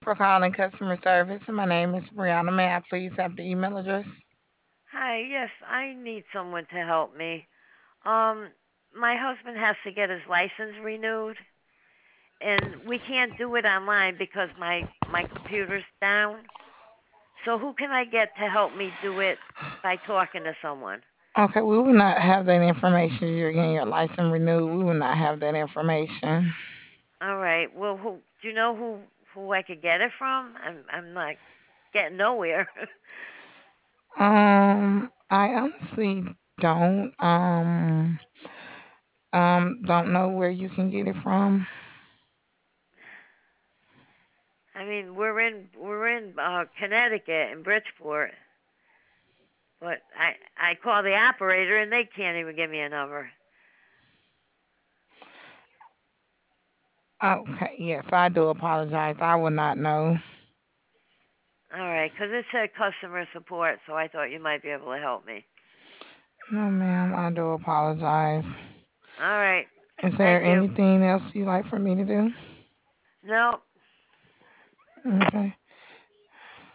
For calling customer service. My name is Brianna. May I please have the email address? Hi, yes, I need someone to help me. Um, my husband has to get his license renewed, and we can't do it online because my computer's down. So who can I get to help me do it by talking to someone? Okay, we will not have that information. You're getting your license renewed. We will not have that information. All right. Well, who do you know who I could get it from? I'm not getting nowhere. I honestly don't know where you can get it from. I mean, we're in Connecticut in Bridgeport, but I call the operator and they can't even give me a number. Okay, yes, I do apologize. I will not know. All right, 'cause it said customer support, so I thought you might be able to help me. No, ma'am, I do apologize. All right. Is there Thank you. anything else you'd like for me to do? No, Okay.